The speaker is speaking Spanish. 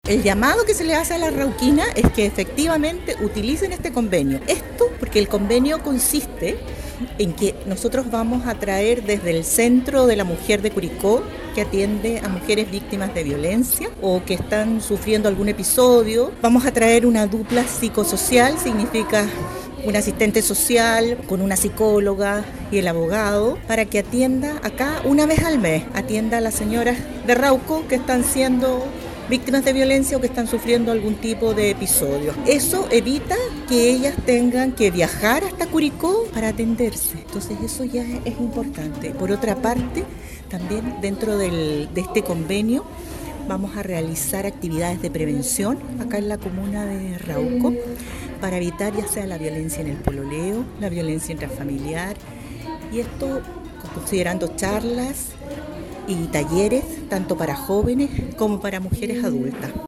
El llamado que se le hace a la Arauquina es que efectivamente utilicen este convenio. Esto porque el convenio consiste en que nosotros vamos a traer desde el Centro de la Mujer de Curicó, que atiende a mujeres víctimas de violencia o que están sufriendo algún episodio, vamos a traer una dupla psicosocial, significa un asistente social con una psicóloga y el abogado, para que atienda acá una vez al mes, atienda a las señoras de Rauco que están siendo víctimas de violencia o que están sufriendo algún tipo de episodio. Eso evita que ellas tengan que viajar hasta Curicó para atenderse. Entonces eso ya es importante. Por otra parte, también dentro de este convenio vamos a realizar actividades de prevención acá en la comuna de Rauco para evitar ya sea la violencia en el pololeo, la violencia intrafamiliar, y esto considerando charlas y talleres tanto para jóvenes como para mujeres adultas.